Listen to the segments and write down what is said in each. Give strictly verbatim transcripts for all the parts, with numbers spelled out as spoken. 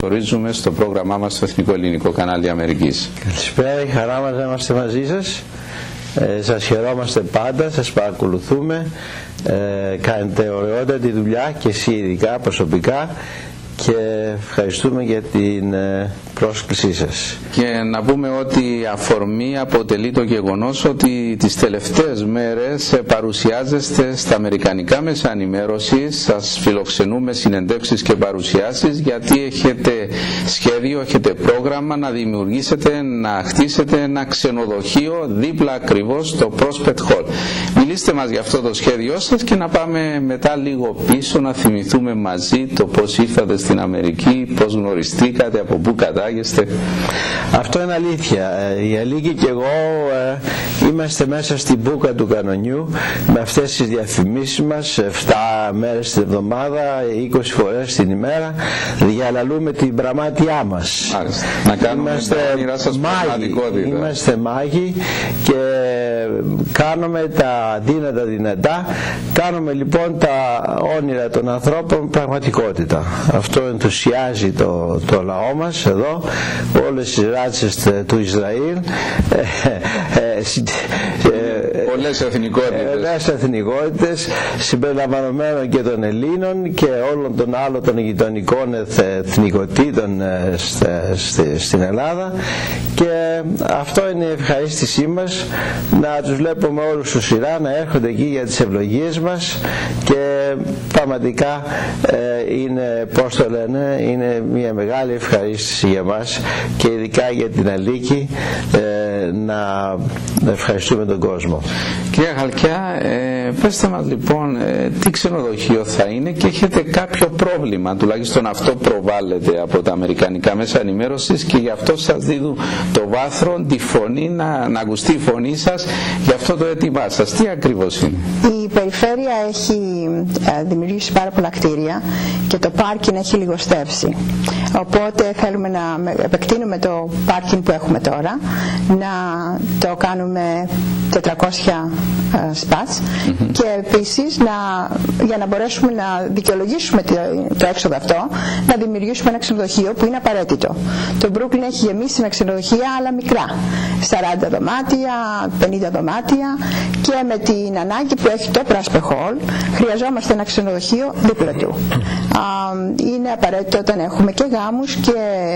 Ορίζουμε στο πρόγραμμά μας στο Εθνικό Ελληνικό Κανάλι Αμερικής. Καλησπέρα, η χαρά μας να είμαστε μαζί σας. Ε, σας χαιρόμαστε πάντα, σας παρακολουθούμε. Ε, κάνετε ωραιότατη δουλειά και εσύ ειδικά προσωπικά και ευχαριστούμε για την ε, πρόσκλησή σας. Και να πούμε ότι αφορμή αποτελεί το γεγονός ότι τις τελευταίες μέρες παρουσιάζεστε στα αμερικανικά μέσα ενημέρωσης, σας φιλοξενούμε συνεντεύξεις και παρουσιάσεις, γιατί έχετε σχέδιο, έχετε πρόγραμμα να δημιουργήσετε, να χτίσετε ένα ξενοδοχείο δίπλα ακριβώς στο Prospect Hall. Μιλήστε μας για αυτό το σχέδιό σας και να πάμε μετά λίγο πίσω να θυμηθούμε μαζί το πώς ήρθατε στην Αμερική, πώς γνωριστήκατε, από πού κατάγεστε. Αυτό είναι αλήθεια. Η Αλίκη και εγώ ε, είμαστε μέσα στην μπούκα του κανονιού με αυτές τις διαφημίσεις μας επτά μέρες την εβδομάδα, είκοσι φορές την ημέρα, διαλαλούμε την πραμάτια μας. Μάλιστα. Να κάνουμε είμαστε τα όνειρά σας πραγματικότητα. Είμαστε μάγοι και κάνουμε τα δύνατα δυνατά, κάνουμε λοιπόν τα όνειρα των ανθρώπων πραγματικότητα. Αυτό ενθουσιάζει το, το λαό μας εδώ, όλες οι ράτσες του Ισραήλ, πολλές εθνικότητες, πολλές εθνικότητες συμπεριλαμβανομένων και των Ελλήνων και όλων των άλλων των γειτονικών εθνικοτήτων στην Ελλάδα, και αυτό είναι η ευχαρίστησή μας, να τους βλέπουμε όλους στους σειρά να έρχονται εκεί για τις ευλογίες μας, και πραγματικά ε, είναι, πώς το λένε, είναι μια μεγάλη ευχαρίστηση για μας και ειδικά για την Αλίκη, ε, να ευχαριστούμε τον κόσμο. Κύριε Χαλκιά, ε, πέστε μας λοιπόν ε, τι ξενοδοχείο θα είναι, και έχετε κάποιο πρόβλημα, τουλάχιστον αυτό προβάλλεται από τα αμερικανικά μέσα ενημέρωσης, και γι' αυτό σας δίδουν το βάθρο, τη φωνή, να, να ακουστεί η φωνή σας για αυτό το αίτημά σας. Τι ακριβώς είναι? Η περιφέρεια έχει δημιουργήσει πάρα πολλά κτίρια και το πάρκινγκ έχει λιγοστεύσει. Οπότε θέλουμε να επεκτείνουμε το πάρκινγκ που έχουμε τώρα, να το κάνουμε τετρακόσια σπατς, mm-hmm. και επίσης να, για να μπορέσουμε να δικαιολογήσουμε το έξοδο αυτό, να δημιουργήσουμε ένα ξενοδοχείο που είναι απαραίτητο. Το Brooklyn έχει γεμίσει με ξενοδοχεία, αλλά μικρά, σαράντα δωμάτια, πενήντα δωμάτια, και με την ανάγκη που έχει το Prospect Hall χρειαζόμαστε ένα ξενοδοχείο δίπλα του. Είναι απαραίτητο όταν έχουμε και γάμους και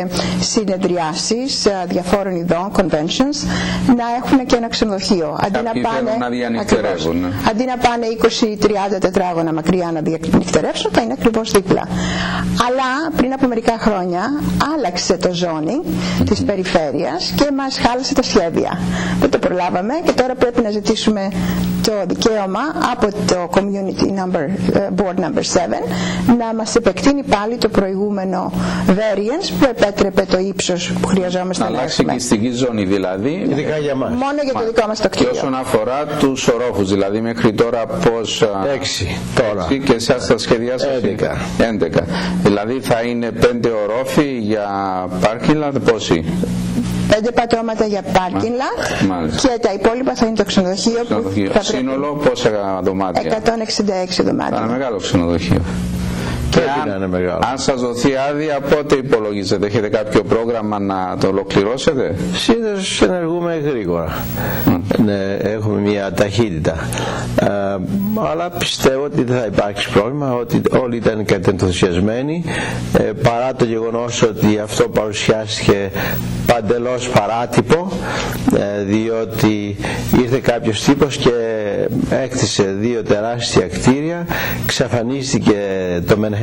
συνεδριάσεις διαφόρων ειδών, conventions, να έχουν και ένα ξενοδοχείο. Αντί να, πάνε, να διανυκτερεύουν. Ναι. Αντί να πάνε είκοσι τριάντα τετράγωνα μακριά να διανυκτερεύσουν, θα είναι ακριβώς δίπλα. Αλλά πριν από μερικά χρόνια άλλαξε το zoning mm-hmm. της περιφέρειας και μας χάλασε τα σχέδια. Δεν το προλάβαμε και τώρα πρέπει να ζητήσουμε το δικαίωμα από το Community number, Board number seven να μας επεκτείνει πάλι το προηγούμενο variance που επέτρεπε το ύψος που χρειαζόμαστε να, να αλλάξει και η στική ζώνη, δηλαδή ειδικά για μας. Μόνο για το δικό μας το κτίριο. Και όσον αφορά τους ορόφους, δηλαδή μέχρι τώρα πώς? Έξι τώρα. Έξι, και εσάς τα σχέδιά σας έντεκα. έντεκα. Δηλαδή θα είναι πέντε ορόφοι για parking lot, πόσοι? Πέντε πατώματα για parking lot, και τα υπόλοιπα θα είναι το ξενοδοχείο, ξενοδοχείο. Που θα σύνολο πόσα δωμάτια? εκατόν εξήντα έξι δωμάτια. Θα είναι μεγάλο ξενοδοχείο. Και αν, αν σας δοθεί άδεια, πότε υπολογίζετε? Έχετε κάποιο πρόγραμμα να το ολοκληρώσετε? Συνήθως ενεργούμε γρήγορα. Mm. Ναι, έχουμε μια ταχύτητα. Ε, αλλά πιστεύω ότι δεν θα υπάρξει πρόβλημα, ότι όλοι ήταν κατενθουσιασμένοι, ε, παρά το γεγονός ότι αυτό παρουσιάστηκε παντελώς παράτυπο, ε, διότι ήρθε κάποιος τύπος και έκτισε δύο τεράστια κτίρια, ξαφανίστηκε το Manhattan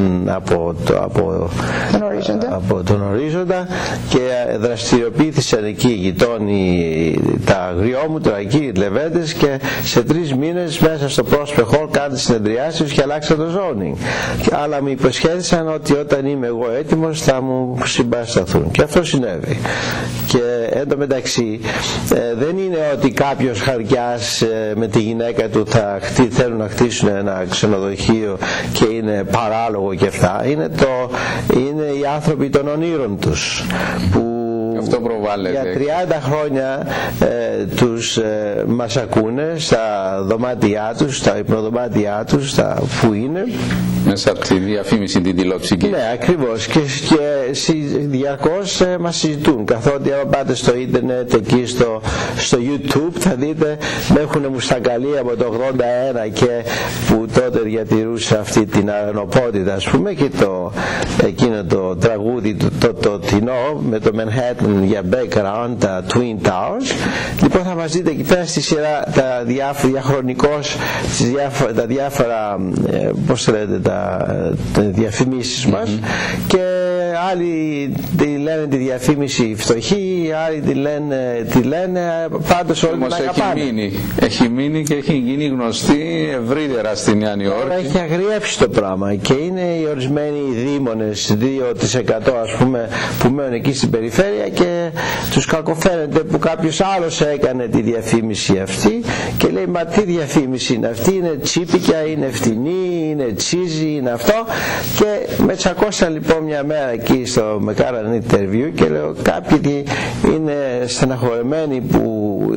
από, το, από, τον ορίζοντα. από τον ορίζοντα και δραστηριοποιήθησαν εκεί οι γειτόνοι, τα αγριόμουτρα εκεί, οι λεβέντες, και σε τρεις μήνες μέσα στο Prospect Hall κάνουν συνεδριάσεις και αλλάξαν το zoning. Αλλά μου υποσχέθησαν ότι όταν είμαι εγώ έτοιμος θα μου συμπασταθούν, και αυτό συνέβη. Και εν τω μεταξύ ε, δεν είναι ότι κάποιος χαρκιάς ε, με τη γυναίκα του θα χτί, θέλουν να χτίσουν ένα ξενοδοχείο και είναι παράλογο και αυτά. Είναι, το, είναι οι άνθρωποι των ονείρων τους που αυτό προβάλλεται. Για τριάντα χρόνια ε, τους ε, μας ακούνε στα δωμάτια τους, στα υπνοδωμάτια τους, στα, που είναι, μέσα από τη διαφήμιση την τηλεοπτική. Ναι, ακριβώς, και, και διαρκώς ε, μας συζητούν, καθότι αν πάτε στο ίντερνετ, εκεί στο, στο YouTube, θα δείτε με έχουν μουστακαλεί από το ογδόντα ένα και που τότε διατηρούσε αυτή την αρενοπότητα, ας πούμε, και το, εκείνο το τραγούδι το, το, το τεινό με το Manhattan για background, τα Twin Towers. Λοιπόν, θα μας δείτε εκεί πέρα στη σειρά τα διάφορα, διαχρονικώς διάφορα, τα διάφορα ε, πώς λέτε, τα, τα διαφημίσεις μας, mm-hmm. και άλλοι τη λένε τη διαφήμιση φτωχή, άλλοι τη λένε, τη λένε πάντως όλοι την αγαπάνε. Έχει μείνει, έχει μείνει και έχει γίνει γνωστή ευρύτερα στη Νέα Υόρκη. Τώρα έχει αγριέψει το πράγμα και είναι οι ορισμένοι δήμονες δύο τοις εκατό ας πούμε που μένουν εκεί στην περιφέρεια και τους κακοφαίνεται που κάποιος άλλος έκανε τη διαφήμιση αυτή και λέει μα τι διαφήμιση είναι αυτή, είναι τσίπικια, είναι φτηνή, είναι τσίζι, είναι αυτό. Και με τσακώσαν λοιπόν μια μέρα εκεί στο, με κάνανε interview και λέω κάποιοι είναι στεναχωρεμένοι που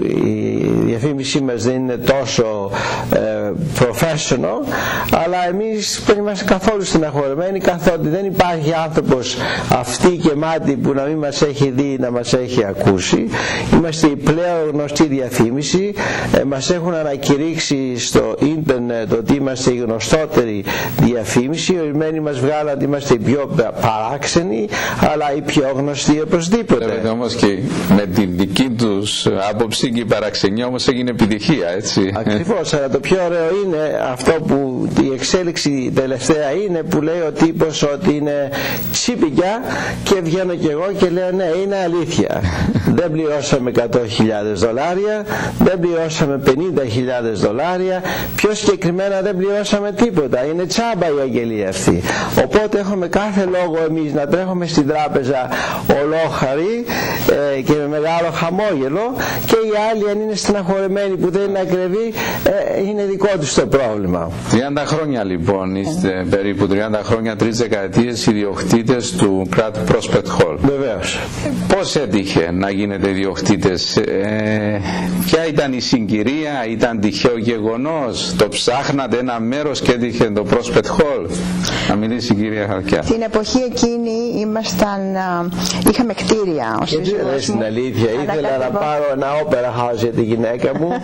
η διαφήμιση μας δεν είναι τόσο ε, professional, αλλά εμείς δεν είμαστε καθόλου στεναχωρεμένοι, καθότι δεν υπάρχει άνθρωπος αυτή και μάτι που να μην μας έχει δει, να μας έχει ακούσει. Είμαστε η πλέον γνωστή διαφήμιση, ε, μας έχουν ανακηρύξει στο ίντερνετ ότι είμαστε η γνωστότερη διαφήμιση, ορισμένοι μας βγάλαν ότι είμαστε οι πιο παράξενοι, αλλά οι πιο γνωστοί οπωσδήποτε. Βέβαια όμως και με την δική τους άποψη και η παραξενιά όμως έγινε επιτυχία, έτσι. Ακριβώς, αλλά το πιο ωραίο είναι αυτό που η εξέλιξη τελευταία είναι που λέει ο τύπος ότι είναι τσίπικια και βγαίνω και εγώ και λέω ναι, είναι αλήθεια. Δεν πληρώσαμε εκατό χιλιάδες δολάρια, δεν πληρώσαμε πενήντα χιλιάδες δολάρια, πιο συγκεκριμένα δεν πληρώσαμε τίποτα, είναι τσάμπα η αγγελία αυτή. Οπότε έχουμε κάθε λόγο εμείς να τρέχουμε στην τράπεζα ολόχαροι ε, και με μεγάλο χαμόγελο, και οι άλλοι αν είναι στεναχωρεμένοι που δεν είναι ακριβή, ε, είναι δικό τους το πρόβλημα. τριάντα χρόνια λοιπόν, είστε περίπου τριάντα χρόνια, τρεις δεκαετίες ιδιοκτήτες του Grand Prospect Hall. Βεβαίως. Πώς έτυχε να γίνετε ιδιοκτήτες, ε, ποια ήταν η συγκυρία, ήταν τυχαίο γεγονός, το ψάχνατε ένα μέρος και έτυχε το Prospect Hall? Να μιλήσει η κυρία Χαρκιά. Την εποχή εκείνη ήμασταν, είχαμε κτίρια. Και τι λες την αλήθεια, ήθελα να πάρω ένα opera house για τη γυναίκα μου.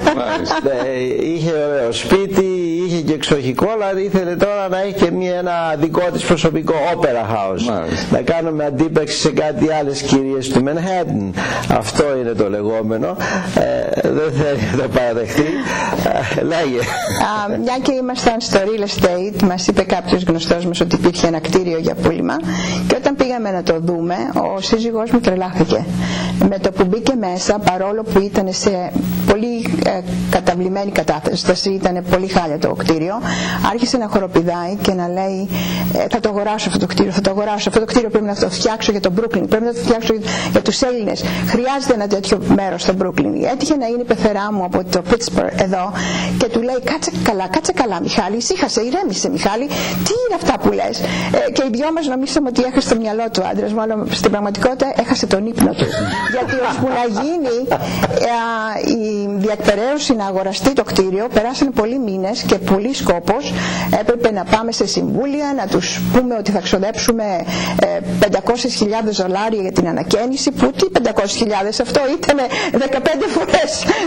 Είχε ωραίο σπίτι, είχε και εξοχικό, αλλά ήθελε τώρα να έχει και μια, ένα δικό της προσωπικό opera house. Μάλιστα. Να κάνουμε αντίπαιξη σε κάτι άλλες κυρίες του Manhattan. Αυτό είναι το λεγόμενο. Ε, δεν θέλει να το παραδεχτεί. Ε, λέγε. Α, μια και ήμασταν στο real estate, μας είπε κάποιος γνωστός μας ότι υπήρχε ένα κτίριο για πούλημα, και όταν πήγαμε να το δούμε, ο σύζυγός μου τρελάθηκε. Με το που μπήκε μέσα, παρόλο που ήταν σε πολύ ε, καταβλημένη κατάσταση, ήταν πολύ χάλια το κτίριο, άρχισε να χοροπηδάει και να λέει ε, θα το αγοράσω αυτό το κτίριο, θα το αγοράσω αυτό το κτίριο, πρέπει να το φτιάξω για το Brooklyn, πρέπει να το φτιάξω για, για τους Έλληνες, χρειάζεται ένα τέτοιο μέρος στο Brooklyn. Έτυχε να είναι η πεθερά μου από το Pittsburgh εδώ και του λέει κάτσε καλά, κάτσε καλά Μιχάλη, ησύχασε, ηρέμησε Μιχάλη, τι είναι αυτά που λες? Ε, και οι δυο μας νομίσαμε ότι έχασε το μυαλό του άντρας μου, αλλά στην πραγματικότητα έχασε τον ύπνο του. Γιατί ώσπου να γίνει ε, η διεκπαιρέωση να αγοραστεί το κτίριο, περάσανε πολλοί μήνες και πολλοί σκόπος. Έπρεπε να πάμε σε συμβούλια, να τους πούμε ότι θα ξοδέψουμε ε, πεντακόσιες χιλιάδες δολάρια για την ανακαίνιση, που τι πεντακόσιες χιλιάδες, αυτό ήταν δεκαπέντε φορές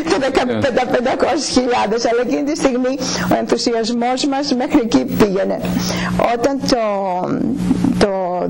πεντακόσιες χιλιάδες, αλλά εκείνη τη στιγμή ο ενθουσιασμός μας μέχρι εκεί πήγαινε. Όταν το, το,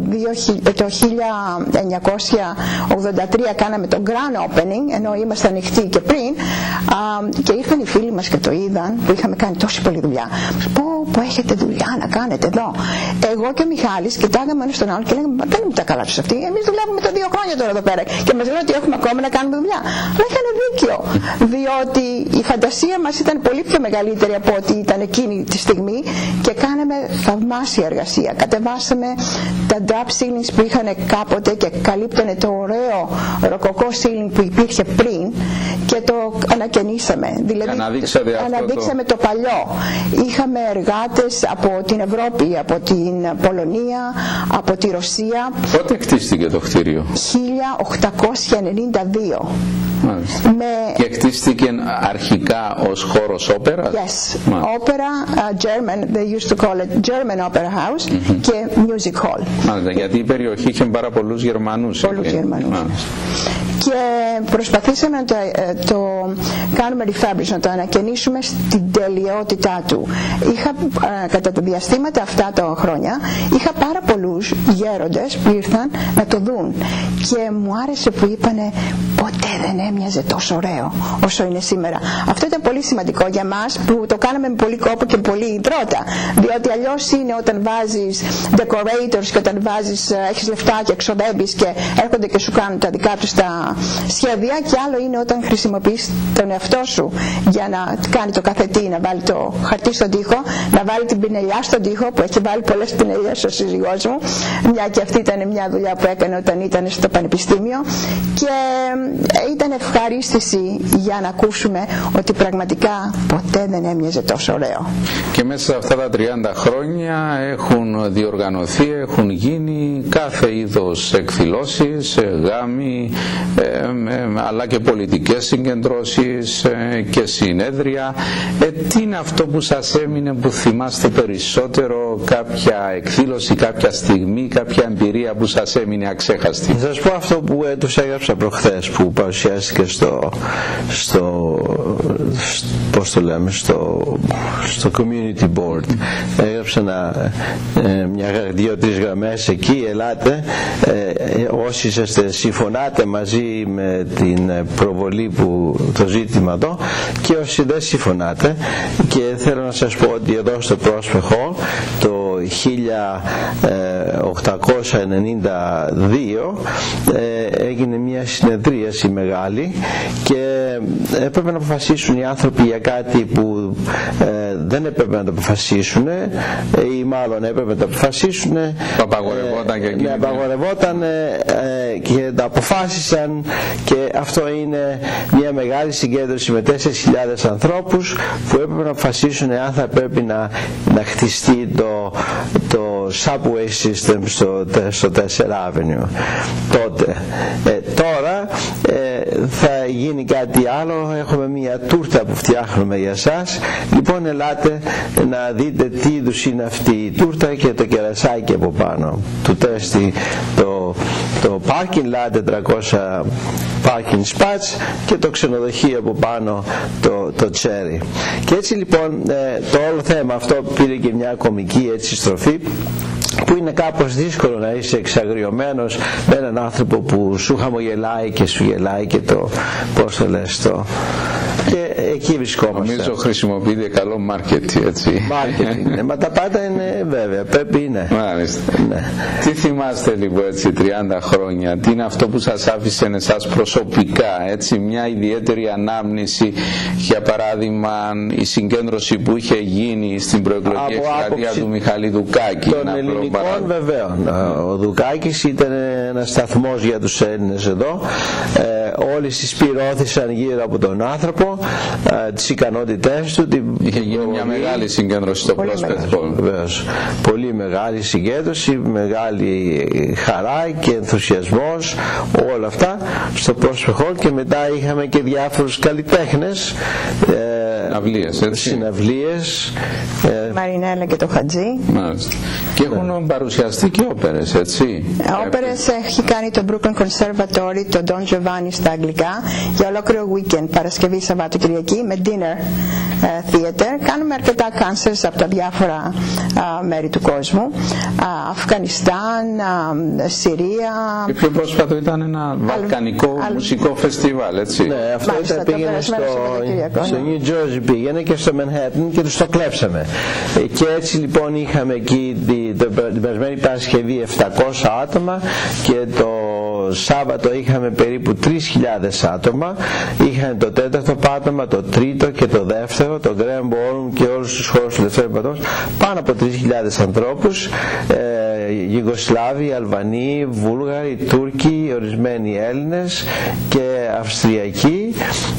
το χίλια εννιακόσια ογδόντα τρία κάναμε το grand opening, ενώ ήμασταν ανοιχτοί και πριν, α, και ήρθαν οι φίλοι μας και το είδαν, που είχαμε κάνει τόση πολλή δουλειά. Πω, πω έχετε δουλειά να κάνετε εδώ. Εγώ και ο Μιχάλης κοιτάγαμε ένα στον άλλο και λέγαμε δεν είναι τα καλά τους αυτοί, εμείς δουλεύουμε τα δύο χρόνια τώρα εδώ πέρα και μας λένε ότι έχουμε ακόμα να κάνουμε δουλειά. Αλλά είχαν δίκιο, διότι η φαντασία μας ήταν πολύ πιο μεγαλύτερη από ό,τι ήταν εκείνη τη στιγμή και κάναμε θαυμάσια εργασία. Κατεβάσαμε τα drop ceilings που είχαν κάποτε και καλύπτανε το ωραίο ροκοκό ceiling που υπήρχε πριν και το ανακαινήσαμε. Δηλαδή αναδείξαμε το... το παλιό. Είχαμε εργά εργάτες από την Ευρώπη, από την Πολωνία, από τη Ρωσία. Πότε χτίστηκε το κτίριο? χίλια οκτακόσια ενενήντα δύο. Με... Και χτίστηκε αρχικά ως χώρος όπερας? Yes, opera, uh, German, they used to call it German Opera House mm-hmm. και Music Hall. Μάλιστα, γιατί η περιοχή είχε πάρα πολλούς Γερμανούς. Πολλούς Γερμανούς. Μάλιστα. Και προσπαθήσαμε να το, το κάνουμε refurbish, να το ανακαινήσουμε στην τελειότητά του. Είχα, κατά τα διαστήματα αυτά τα χρόνια, είχα πάρα πολλούς γέροντες που ήρθαν να το δουν και μου άρεσε που είπανε ποτέ δεν έμοιαζε τόσο ωραίο όσο είναι σήμερα. Αυτό ήταν πολύ σημαντικό για μας που το κάναμε με πολύ κόπο και πολύ τρότα, διότι αλλιώς είναι όταν βάζεις decorators και όταν βάζεις, έχεις λεφτά και εξοδεύεις και έρχονται και σου κάνουν τα δικά τους τα σχέδια, και άλλο είναι όταν χρησιμοποιείς τον εαυτό σου για να κάνει το καθετή, να βάλει το χαρτί στον τοίχο, να βάλει την πινελιά στον τοίχο, που έχει βάλει πολλές πινελιές ο σύζυγός μου, μια και αυτή ήταν μια δουλειά που έκανε όταν ήταν στο πανεπιστήμιο, και ήταν ευχαρίστηση για να ακούσουμε ότι πραγματικά ποτέ δεν έμοιαζε τόσο ωραίο. Και μέσα σε αυτά τα τριάντα χρόνια έχουν διοργανωθεί, έχουν γίνει κάθε είδος εκδηλώσεις, γάμοι, ε, ε, αλλά και πολιτικές συγκεντρώσεις ε, και συνέδρια. Ε, τι είναι αυτό που σας έμεινε, που θυμάστε περισσότερο, κάποια εκδήλωση, κάποια στιγμή, κάποια εμπειρία που σας έμεινε αξέχαστη? Θα σας πω αυτό που ε, τους έγραψα προχθές, που παρουσιάστηκε στο, στο, στο πώς το λέμε, στο, στο community board. Έγραψα ένα, ε, μια, δύο-τρεις γραμμές εκεί, ελάτε, ε, όσοι είσαστε συμφωνάτε μαζί με την προβολή που το ζήτημα εδώ, και όσοι δεν συμφωνάτε. Και θέλω να σας πω ότι εδώ στο πρόσφεχο το χίλια οκτακόσια ενενήντα δύο ε, έγινε μια συνεδρίαση μεγάλη και έπρεπε να αποφασίσουν οι άνθρωποι για κάτι που ε, δεν έπρεπε να το αποφασίσουν, ε, ή μάλλον έπρεπε να το αποφασίσουν, ε, απαγορευόταν και ναι, απαγορευόταν ε, ε, και το αποφάσισαν, και αυτό είναι μια μεγάλη συγκέντρωση με τέσσερις χιλιάδες ανθρώπους που έπρεπε να αποφασίσουν αν θα πρέπει να, να χτιστεί το, το subway system στο, στο τέσσερα Avenue τότε. Ε, τώρα ε, θα γίνει κάτι άλλο, έχουμε μια τούρτα που φτιάχνουμε για σας. Λοιπόν, ελάτε να δείτε τι είδους είναι αυτή η τούρτα και το κερασάκι από πάνω του τέστη, το, το parking lot, τετρακόσια parking spots, και το ξενοδοχείο από πάνω, το, το Cherry. Και έτσι λοιπόν ε, το όλο θέμα αυτό πήρε και μια κομική έτσι στροφή, που είναι κάπως δύσκολο να είσαι εξαγριωμένος με έναν άνθρωπο που σου χαμογελάει και σου γελάει και το, πώς το λες, το, και εκεί βρισκόμαστε. Νομίζω χρησιμοποιείται καλό marketing, έτσι. Marketing, ναι, μα τα πάντα είναι βέβαια, πρέπει είναι. Μάλιστα. Ναι. Τι θυμάστε λίγο έτσι τριάντα χρόνια, τι είναι αυτό που σας άφησε εσάς προσωπικά, έτσι, μια ιδιαίτερη ανάμνηση, για παράδειγμα η συγκέντρωση που είχε γίνει στην προεκλογική εκστρατεία του Μιχάλη Δουκάκη? Των ελληνικών βεβαίων. Ο Δουκάκης ήταν ένας σταθμός για τους Έλληνες εδώ. Ε, όλοι συσπυρώθησαν γύρω από τον άνθρωπο, ε, τις ικανότητές του. Την είχε γίνει προβολή. Μια μεγάλη συγκέντρωση στο πρόσφατο. Βεβαίως. Πολύ μεγάλη συγκέντρωση, μεγάλη χαρά και ενθουσιασμός, όλα αυτά στο πρόσφατο. Και μετά είχαμε και διάφορους καλλιτέχνες, ε, συναυλίες, έτσι. συναυλίες ε, Μαρινέλα και το Χατζή. Μάλιστα. Και έχουν ναι. παρουσιαστεί και όπερες, έτσι. Όπερες έχει κάνει το Brooklyn Conservatory, το Don Giovanni στα αγγλικά, για ολόκληρο weekend, Παρασκευή, Σαββάτο, Κυριακή, με dinner uh, theater. Κάνουμε αρκετά concerts από τα διάφορα uh, μέρη του κόσμου. Uh, Αφγανιστάν, uh, Συρία. Και πιο πρόσφατο ήταν ένα βαλκανικό Αλ... μουσικό φεστιβάλ, έτσι. Ναι, αυτό ήταν, πήγαινε στο, στο New Jersey, πήγαινε και στο Manhattan και τους το κλέψαμε. Και έτσι λοιπόν είχαμε εκεί την περασμένη Παρασκευή επτακόσια άτομα, και το Σάββατο είχαμε περίπου τρεις χιλιάδες άτομα. Είχαν το τέταρτο πάτωμα, το τρίτο και το δεύτερο, το Grand Ballroom και όλους τους χώρους του δεύτερου πατώματος, πάνω από τρεις χιλιάδες ανθρώπους, ε, Ιουγκοσλάβοι, Αλβανοί, Βούλγαροι, Τούρκοι, ορισμένοι Έλληνες και Αυστριακοί, ε,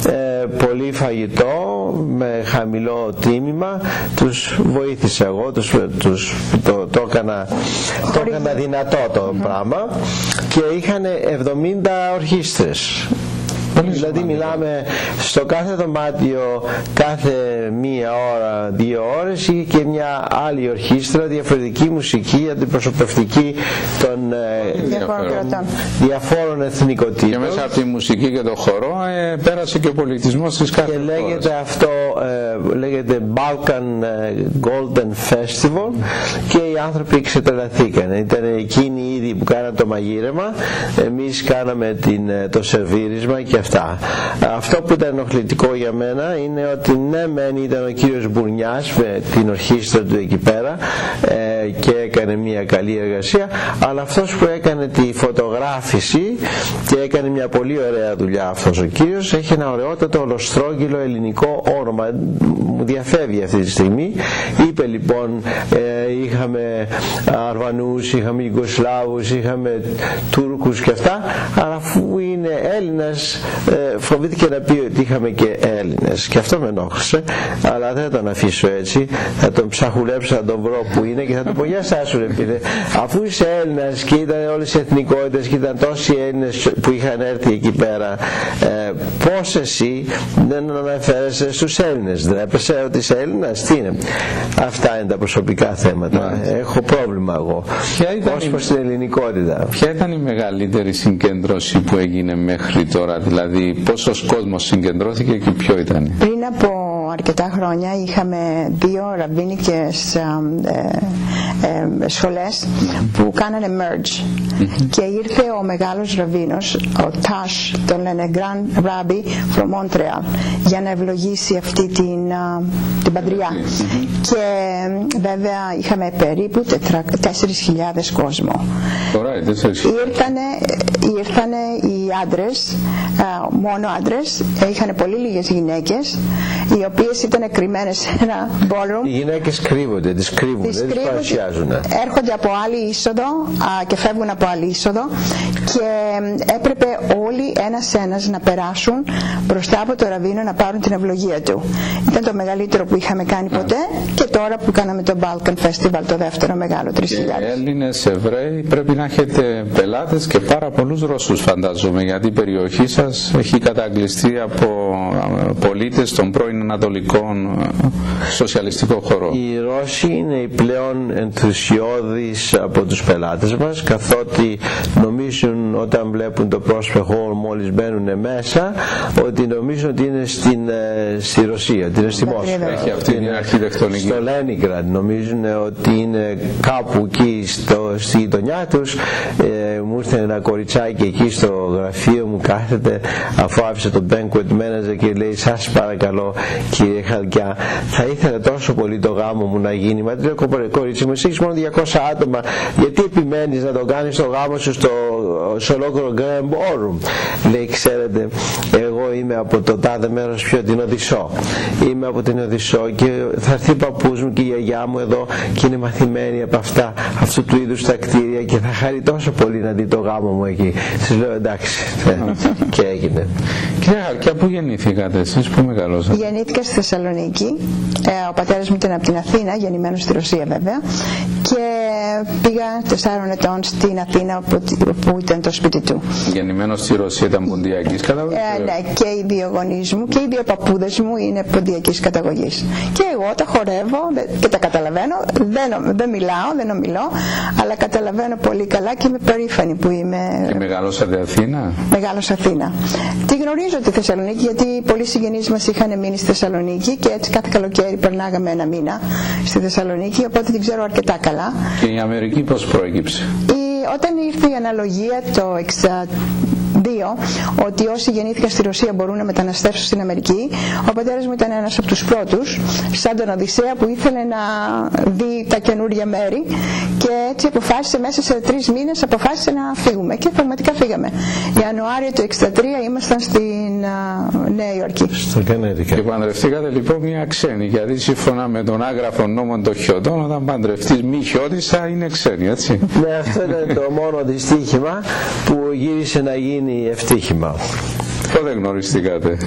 πολύ φαγητό, με χαμηλό τίμημα, τους βοήθησα εγώ, τους, τους, το, το, έκανα, το έκανα δυνατό το mm-hmm. πράγμα, και είχαν εβδομήντα ορχήστρες. Δηλαδή μιλάμε στο κάθε δωμάτιο κάθε μία ώρα, δύο ώρες, ή και μια άλλη ορχήστρα, διαφορετική μουσική, αντιπροσωπευτική των ε, διαφόρων εθνικοτήτων. Και μέσα από τη μουσική και το χορό ε, πέρασε και ο πολιτισμός της κάθε χώρας. Και λέγεται αυτό, ε, λέγεται Balkan Golden Festival, και οι άνθρωποι ξετρελαθήκαν. Ήταν εκείνοι ήδη που κάναν το μαγείρεμα, εμείς κάναμε την, το σερβίρισμα και αυτά. Αυτό που ήταν ενοχλητικό για μένα είναι ότι ναι μεν ήταν ο κύριος Μπουρνιάς με την ορχήστρα του εκεί πέρα ε, και έκανε μια καλή εργασία, αλλά αυτός που έκανε τη φωτογράφηση και έκανε μια πολύ ωραία δουλειά, αυτός ο κύριος, έχει ένα ωραιότατο ολοστρόγγυλο ελληνικό όνομα, μου διαφεύγει αυτή τη στιγμή. Είπε λοιπόν ε, είχαμε Αρβανούς, είχαμε Ιουγκοσλάβους, είχαμε Τούρκους και αυτά, αλλά αφού είναι Έλληνας ε, φοβήθηκε να πει ότι είχαμε και Έλληνες, και αυτό με ενόχλησε, αλλά δεν θα τον αφήσω έτσι, θα τον ψαχουλέψω, θα τον βρω που είναι και θα του πω για σάσου ρε φίλε, αφού είσαι Έλληνας και ήταν όλες οι εθνικότητες και ήταν τόσοι Έλληνες που είχαν έρθει εκεί πέρα, ε, πώς εσύ δεν αναφέρεσαι στους Έλληνες, ντρέπεσαι ότι είσαι Έλληνας, τι είναι? Αυτά είναι τα προσωπικά θέματα. Yeah. Έχω πρόβλημα εγώ ως προς την ελληνικότητα. Ποια ήταν η μεγαλύτερη συγκέντρωση που έγινε μέχρι τώρα, δηλαδή πόσος κόσμος συγκεντρώθηκε και ποιο ήταν? Πριν από αρκετά χρόνια είχαμε δύο ραβίνικες ε, ε, ε, σχολές που κάνανε merge mm-hmm. και ήρθε ο μεγάλος ραβίνος, ο Τάσ, τον λένε Grand Rabbi from Montreal, για να ευλογήσει αυτή την, την παντριά mm-hmm. και βέβαια είχαμε περίπου τέσσερις χιλιάδες κόσμο. Right, ήρθανε, ήρθανε οι άντρες, μόνο άντρες, είχαν πολύ λίγες γυναίκες, οι οποίες ήταν κρυμμένες σε ένα ballroom. Οι γυναίκες κρύβονται, τις κρύβουν, τις δεν τις παρουσιάζουν. Έρχονται από άλλη είσοδο α, και φεύγουν από άλλη είσοδο, και έπρεπε όλοι ένας ένας να περάσουν μπροστά από το ραβίνο να πάρουν την ευλογία του. Ήταν το μεγαλύτερο που είχαμε κάνει ποτέ, και τώρα που κάναμε το Balkan Festival, το δεύτερο μεγάλο, τρεις χιλιάδες. Έλληνες, Εβραίοι, πρέπει να έχετε πελάτες και πάρα πολλούς Ρώσους φαντάζομαι, γιατί η περιοχή σας έχει καταγκλειστεί από πολίτες των πρώην ανατολικών σοσιαλιστικών χωρών. Οι Ρώσοι είναι οι πλέον ενθουσιώδεις από τους πελάτες μας, καθότι νομίζουν όταν βλέπουν το πρόσωπο μόλις μπαίνουν μέσα ότι νομίζουν ότι είναι στην, στη Ρωσία, ότι είναι στη Μόσχα. Έχει αυτή την αρχιτεκτονική. Στο Λένιγκραντ νομίζουν ότι είναι κάπου εκεί στο, στη γειτονιά τους. Ε, μου ήρθε ένα κοριτσάκι εκεί στο γραφείο μου, κάθεται αφού άφησε τον banquet manager και λέει σας παρακαλώ κύριε Χαλκιά, θα ήθελα τόσο πολύ το γάμο μου να γίνει. Μα λέω κορίτσι μου, εσύ έχεις μόνο διακόσια άτομα, γιατί επιμένεις να το κάνεις το γάμο σου στο, στο ολόκληρο Grand Ballroom? Λέει ξέρετε, εγώ είμαι από το τάδε μέρος πιο την Οδυσσό, είμαι από την Οδυσσό και θα έρθει ο παππούς μου και η γιαγιά μου εδώ και είναι μαθημένη από αυτά, αυτού του είδους τα κτίρια, και θα χαρεί τόσο πολύ να δει το γάμο μου εκεί. Σας λέω εντάξει, και έγινε. Κύριε Χαλκιά, πού γεννήθηκατε εσείς, πού μεγαλώσατε? Γεννήθηκα στη Θεσσαλονίκη. Ε, ο πατέρας μου ήταν από την Αθήνα, γεννημένος στη Ρωσία βέβαια, και πήγα τεσσάρων ετών στην Αθήνα που, που ήταν το σπίτι του. Γεννημένος στη Ρωσία, ήταν ποντιακής καταγωγής? Ε, ναι, και οι δύο γονείς μου και οι δύο παππούδες μου είναι ποντιακής καταγωγής. Και εγώ τα χορεύω και τα καταλαβαίνω, δεν, δεν μιλάω, δεν ομιλώ, αλλά καταλαβαίνω πολύ καλά και είμαι περήφανη που είμαι. Και μεγαλώσατε Αθήνα? Μεγάλωσα Αθήνα. Τη γνωρίζω τη Θεσσαλονίκη, γιατί πολλοί συγγενείς μας είχαν μείνει στη Θεσσαλονίκη και έτσι κάθε καλοκαίρι περνάγαμε ένα μήνα στη Θεσσαλονίκη, οπότε την ξέρω αρκετά καλά. Και η Αμερική πώς προέκυψε? Η, όταν ήρθε η αναλογία το εξήντα δύο ότι όσοι γεννήθηκαν στη Ρωσία μπορούν να μεταναστεύσουν στην Αμερική, ο πατέρας μου ήταν ένας από τους πρώτους, σαν τον Οδυσσέα, που ήθελε να δει τα καινούργια μέρη, και έτσι αποφάσισε μέσα σε τρεις μήνες αποφάσισε να φύγουμε, και πραγματικά φύγαμε. Ιανουάριο του εξήντα τρία ήμασταν στην uh, Νέα Υόρκη. Στο Κενέτικ. Και παντρευτήκατε λοιπόν μια ξένη, γιατί σύμφωνα με τον άγραφο νόμο των Χιωτών, όταν παντρευτείς μη Χιώτισσα είναι ξένη, έτσι? Ναι, αυτό ήταν το μόνο δυστύχημα που γύρισε να γίνει ευτύχημα. Πότε γνωριστήκατε?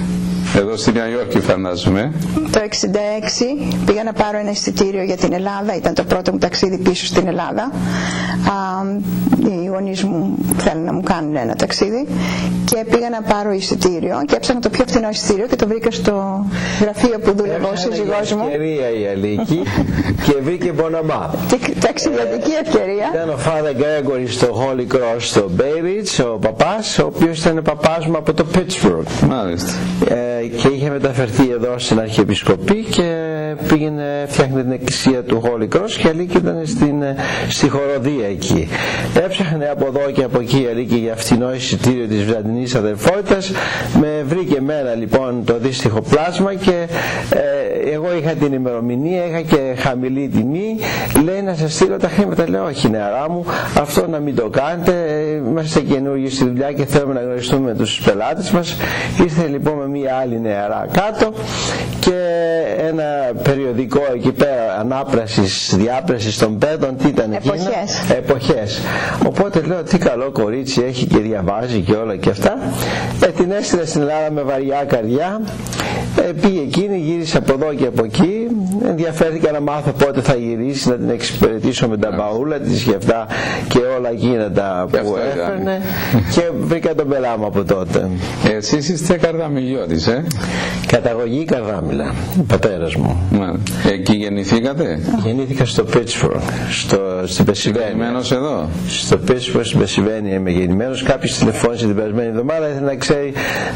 Εδώ στη Νέα Υόρκη φαντάζομαι. Το εξήντα έξι πήγα να πάρω ένα εισιτήριο για την Ελλάδα, ήταν το πρώτο μου ταξίδι πίσω στην Ελλάδα. Α, οι γονείς μου θέλουν να μου κάνουν ένα ταξίδι και πήγα να πάρω εισιτήριο και έψαχνα το πιο φθηνό εισιτήριο και το βρήκα στο γραφείο που δούλευε ο σύζυγός μου. Ευκαιρία η Αλίκη και βρήκε Ποναμά. Ταξιδιωτική ευκαιρία. Ήταν ο Father Gregory στο Holy Cross στο Bay Ridge, ο παπάς, ο οποίος ήταν παπάς μου από το Pittsburgh. Μάλιστα. Ε, και είχε μεταφερθεί εδώ στην Αρχιεπισκοπή και πήγαινε, φτιάχνε την εκκλησία του Holy Cross και η Αλίκη ήταν στην, στη χοροδία εκεί. Έψαχνε από εδώ και από εκεί η Αλίκη για φθηνό εισιτήριο της Βυζαντινής Αδερφότητας. Με βρήκε εμένα λοιπόν το δύστιχο πλάσμα και ε, εγώ είχα την ημερομηνία, είχα και χαμηλή τιμή. Λέει να σας στείλω τα χρήματα. Λέω όχι νεαρά μου, αυτό να μην το κάνετε, είμαστε καινούργιοι στη δουλειά και θέλουμε να γνωριστούμε με τους πελάτες μας. Ήρθε λοιπόν με μία άλλη νεαρά κάτω και ένα περιοδικό εκεί πέρα ανάπρασης, διάπρασης των παιδών, τι ήταν εκείνα? Εποχές. Εποχές. Οπότε λέω τι καλό κορίτσι έχει και διαβάζει και όλα και αυτά. Ε, την έστειλα στην Ελλάδα με βαριά καρδιά. Ε, πήγε εκείνη, γύρισε από εδώ και από εκεί. Ενδιαφέρθηκα να μάθω πότε θα γυρίσει, να την εξυπηρετήσω με τα μπαούλα της και αυτά και όλα εκείνα τα που έφερνε. Και βρήκα τον πελά μου από τότε. Εσείς είστε Καρδαμιλιώτης, ε? Καταγωγή Καρδάμιλα, ο πατέρας μου. Μα, εκεί γεννηθήκατε? Γεννήθηκα στο Pittsburgh, στο, στην Πεσιβένια. Γεννημένος εδώ? Στο Pittsburgh, στην Πεσιβένια είμαι γεννημένος. Κάποιος τηλεφώνησε την περασμένη εβδομάδα, ήθελε να ξέρει,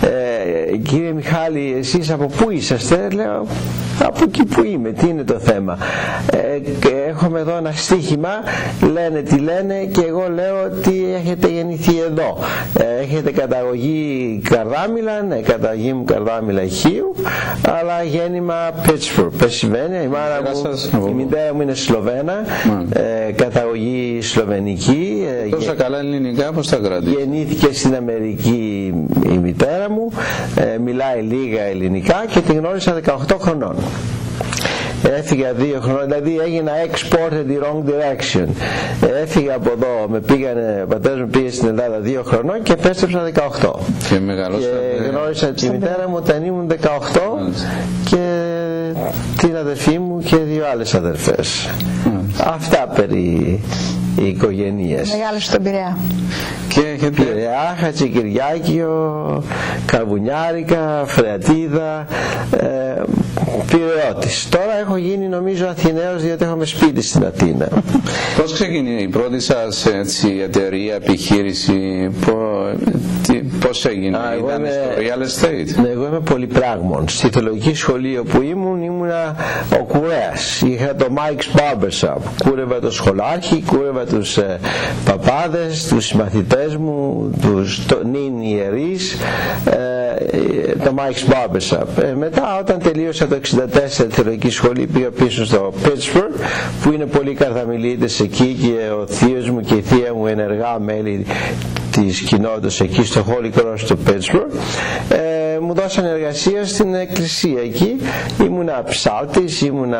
ε, κύριε Μιχάλη, εσείς από πού είσαστε? Λέω, από εκεί που είμαι, τι είναι το θέμα? Ε, έχουμε εδώ ένα στοίχημα, λένε τι λένε και εγώ λέω ότι έχετε γεννηθεί εδώ. Ε, έχετε καταγωγή Καρδάμιλα, ναι, καταγωγή μου Καρδάμιλα Χίου, αλλά γέννημα Pittsburgh, Πεσιβένια. Η μάνα μου, η μητέρα μου είναι Σλοβένα, ε, καταγωγή σλοβενική. Ε, Τόσα καλά ελληνικά, πώς τα κρατήσατε? Γεννήθηκε στην Αμερική η μητέρα μου, ε, μιλάει λίγα ελληνικά και την γνώρισα δεκαοκτώ χρονών. Έφυγα δύο χρόνια, δηλαδή έγινα exported the wrong direction. Έφυγα από εδώ, με πήγανε, ο πατέρας μου πήγε στην Ελλάδα δύο χρονών και επέστρεψα δεκαοκτώ. Και μεγαλώσατε. Και γνώρισα τη μητέρα μου όταν ήμουν δεκαοκτώ και την αδερφή μου και δύο άλλες αδερφές. Mm. Αυτά περί οι οικογένειες. Μεγάλος στον Πειραιά. Και έχετε Πειραιά, Χατζικυριάκιο, Καρβουνιάρικα, Φρεατίδα, ε, Πειραιώτης. Τώρα έχω γίνει νομίζω Αθηναίος διότι έχουμε σπίτι στην Αθήνα. Πώς ξεκίνησε η πρώτη σας έτσι, εταιρεία, επιχείρηση, πώς έγινε? Α, ήταν είμαι, στο real estate? Ναι, εγώ είμαι πολυπράγμων. Στη θεολογική σχολή όπου ήμουν ήμουνα ο κουρέας. Είχα το Mike's Barbershop. Κούρευα το σχολάρχη, κούρευα τους ε, παπάδες, τους μαθητές μου, τους το, νυν ιερείς, ε, το Mike's Barbershop. Ε, μετά όταν τελείωσα το εξήντα τέσσερα τη θεολογική σχολή πήγα πίσω στο Pittsburgh που είναι πολλοί Καρδαμιλίτες εκεί και ο θείος μου και η θεία μου ενεργά μέλη της κοινότητας εκεί στο Holy Cross του Pittsburgh. Ε, μου δώσαν εργασία στην εκκλησία εκεί. Ήμουνα ψάλτης, ήμουνα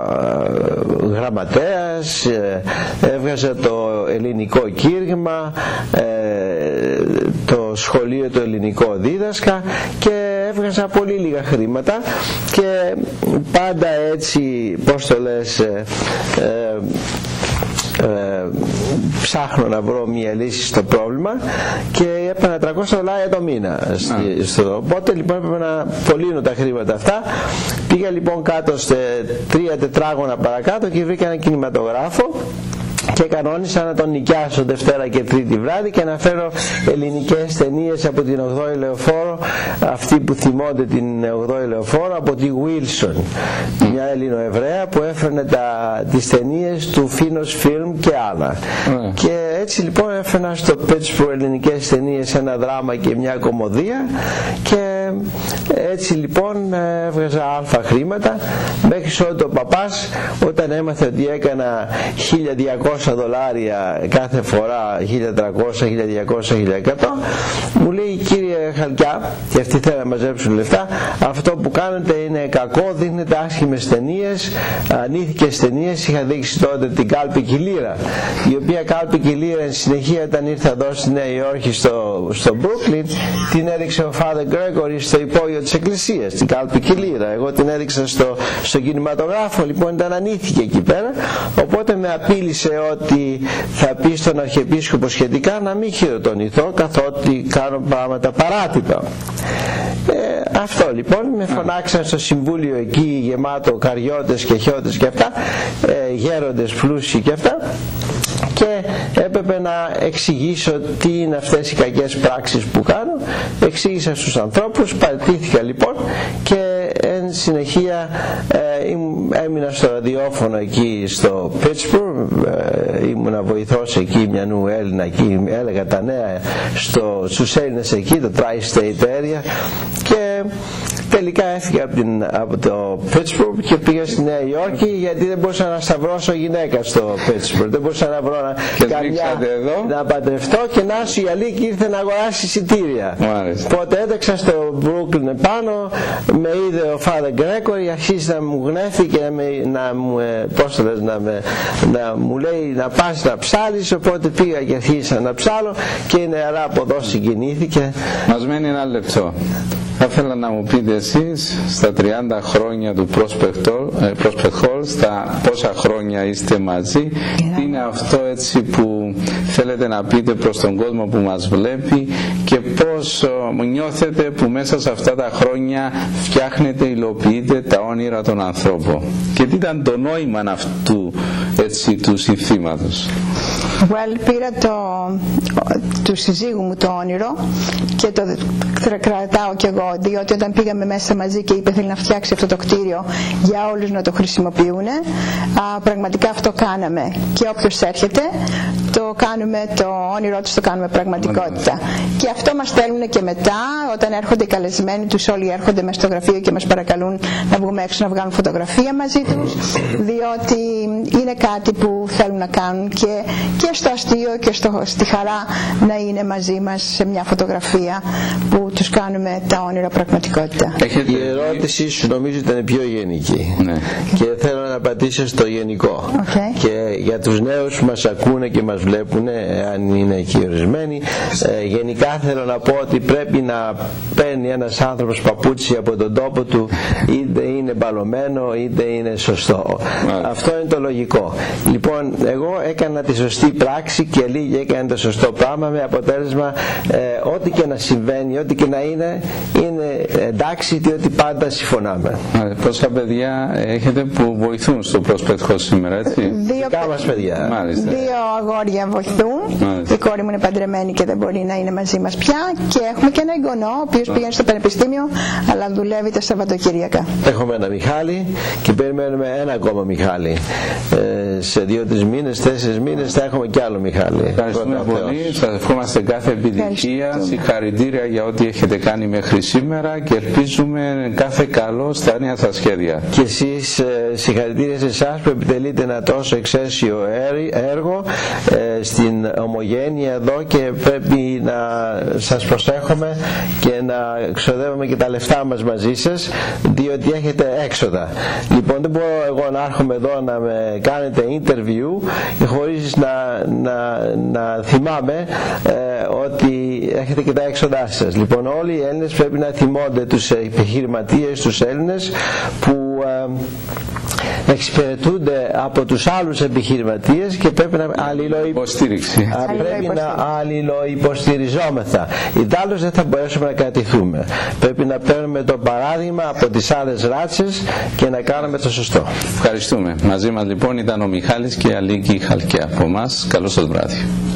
γραμματέας, ε, έβγαζα το ελληνικό κήρυγμα, ε, το σχολείο το ελληνικό δίδασκα και έβγαζα πολύ λίγα χρήματα και πάντα έτσι, πώς το λες, ε, ε, Ε, ψάχνω να βρω μια λύση στο πρόβλημα και έπαιρνα τριακόσια δολάρια το μήνα στο, οπότε λοιπόν έπρεπε να πωλύνω τα χρήματα αυτά. Πήγα λοιπόν κάτω σε τρία τετράγωνα παρακάτω και βρήκα ένα κινηματογράφο και κανόνισα να τον νοικιάσω Δευτέρα και Τρίτη βράδυ και να φέρω ελληνικές ταινίες από την ογδόη Λεωφόρο, αυτοί που θυμώνται την ογδόη Λεωφόρο, από τη Wilson, μια Ελληνοεβραία που έφερνε τα, τις ταινίες του Finos Film και άλλα. Mm. Και έτσι λοιπόν έφερνα στο Pittsburgh ελληνικές ταινίες, ένα δράμα και μια κομμωδία και έτσι λοιπόν έβγαζα αλφα χρήματα μέχρι ότι ο παπάς όταν έμαθε ότι έκανα χίλια διακόσια δολάρια κάθε φορά, χίλια τριακόσια, χίλια διακόσια, χίλια εκατό, μου λέει κύριε Χαλκιά, και αυτοί θέλουν να μαζέψουν λεφτά, αυτό που κάνετε είναι κακό, δείχνετε άσχημες ταινίες, ανήθικες ταινίες. Είχα δείξει τότε την Κάλπικη Λύρα, η οποία Κάλπικη Λύρα εν συνεχεία όταν ήρθα εδώ στη Νέα Υόρκη στο, στο Brooklyn την έδειξε ο Father Gregory στο υπόγειο της εκκλησίας, την κάλπη Κιλήρα. Εγώ την έδειξα στο, στο κινηματογράφο, λοιπόν ήταν ανήθικη εκεί πέρα, οπότε με απείλησε ότι θα πει στον Αρχιεπίσκοπο σχετικά να μην χειροτονηθώ καθότι κάνω πράγματα παράτυπα. Ε, αυτό λοιπόν, με φωνάξαν στο συμβούλιο εκεί γεμάτο καριώτες και χιώτες και αυτά, ε, γέροντες πλούσιοι και αυτά, και έπρεπε να εξηγήσω τι είναι αυτές οι κακές πράξεις που κάνω. Εξήγησα στους ανθρώπους, παραιτήθηκα λοιπόν και εν συνεχεία ε, έμεινα στο ραδιόφωνο εκεί στο Pittsburgh, ε, ήμουνα βοηθός εκεί μιανού Έλληνα εκεί, έλεγα τα νέα στο, στους Έλληνες εκεί, το Tri-State Area, και τελικά έφυγα από, την, από το Pittsburgh και πήγα στη Νέα Υόρκη, γιατί δεν μπορούσα να σταυρώσω γυναίκα στο Pittsburgh, δεν μπορούσα να βρω να, καμιά, να παντρευτώ, και να σου η Αλίκη ήρθε να αγοράσει εισιτήρια. Οπότε έτρεξα στο Brooklyn πάνω, με είδε ο Father Gregory, αρχίζει να μου γνέφει και να, με, να, μου, πώς λες, να, με, να μου λέει να πας να ψάλεις, οπότε πήγα και αρχίσα να ψάλω και η νεαρά από εδώ συγκινήθηκε. Μας μένει ένα λεπτό. Θα ήθελα να μου πείτε εσείς στα τριάντα χρόνια του Prospect Hall, στα πόσα χρόνια είστε μαζί, τι είναι αυτό έτσι που θέλετε να πείτε προς τον κόσμο που μας βλέπει, και πώς νιώθετε που μέσα σε αυτά τα χρόνια φτιάχνετε, υλοποιείτε τα όνειρα των ανθρώπων, και τι ήταν το νόημα αυτού έτσι του συνθήματος. Well, πήρα το, του συζύγου μου το όνειρο και το κρατάω κι εγώ, διότι όταν πήγαμε μέσα μαζί και είπε θέλει να φτιάξει αυτό το κτίριο για όλους να το χρησιμοποιούν, α, πραγματικά αυτό κάναμε, και όποιος έρχεται το κάνουμε, το όνειρό τους το κάνουμε πραγματικότητα. Και αυτό μας στέλνουν και μετά, όταν έρχονται οι καλεσμένοι τους, όλοι έρχονται μέσα στο γραφείο και μας παρακαλούν να βγούμε έξω να βγάλουν φωτογραφία μαζί τους, διότι είναι κάτι που θέλουν να κάνουν, και, και στο αστείο και στο, στη χαρά να είναι μαζί μας σε μια φωτογραφία που τους κάνουμε τα όνειρα πραγματικότητα. Έχετε... Η ερώτησή σου νομίζω ήταν πιο γενική, ναι, και θέλω να απαντήσω στο γενικό. Okay. Και για τους νέους που μας ακούνε και μας βλέπουν, αν είναι εκεί ορισμένοι, ε, γενικά θέλω να πω ότι πρέπει να παίρνει ένας άνθρωπος παπούτσι από τον τόπο του, είτε είναι μπαλωμένο είτε είναι σωστό. Yeah. Αυτό είναι το λογικό. Λοιπόν, εγώ έκανα τη σωστή πράξη και λίγοι έκανε το σωστό πράγμα, με αποτέλεσμα ε, ό,τι και να συμβαίνει, ό,τι και να είναι, είναι εντάξει, διότι πάντα συμφωνάμε. Πόσα παιδιά έχετε που βοηθούν στο Prospect Hall σήμερα, έτσι? Δύο, μας παιδιά. Μάλιστα. Δύο αγόρια βοηθούν. Μάλιστα. Η κόρη μου είναι παντρεμένη και δεν μπορεί να είναι μαζί μας πια, και έχουμε και ένα εγγονό ο οποίος πήγαινε στο πανεπιστήμιο αλλά δουλεύει τα Σαββατοκύριακα. Έχουμε ένα Μιχάλη και περιμένουμε ένα ακόμα Μιχάλη. Ε, σε δύο-τρεις μήνες, τέσσερις μήνες θα έχουμε κι άλλο Μιχάλη. Ευχαριστούμε πολύ. Σας ευχόμαστε κάθε επιτυχία. Συγχαρητήρια για ό,τι έχετε κάνει μέχρι σήμερα και ελπίζουμε κάθε καλό στα νέα σας σχέδια. Και εσείς συγχαρητήρια σε εσάς που επιτελείτε ένα τόσο εξαίσιο έργο ε, στην Ομογένεια εδώ, και πρέπει να σας προσέχουμε και να ξοδεύουμε και τα λεφτά μας μαζί σας, διότι έχετε έξοδα. Λοιπόν, δεν μπορώ εγώ να έρχομαι εδώ να με κάνετε interview χωρίς να, να, να θυμάμαι ε, ότι έχετε και τα έξοδά σας. Λοιπόν, όλοι οι Έλληνες πρέπει να θυμώνται τους επιχειρηματίες, τους Έλληνες που ε, εξυπηρετούνται από τους άλλους επιχειρηματίες, και πρέπει να αλληλοϊποστήριξη. Πρέπει να αλληλοϊποστηριζόμεθα. Ιδάλλως δεν θα μπορέσουμε να κρατηθούμε. Πρέπει να παίρνουμε το παράδειγμα από τις άλλες ράτσες και να κάνουμε το σωστό. Ευχαριστούμε. Μαζί μας λοιπόν ήταν ο Μιχάλης και η Αλίκη Χαλκιά από εμάς. Καλό σας βράδυ.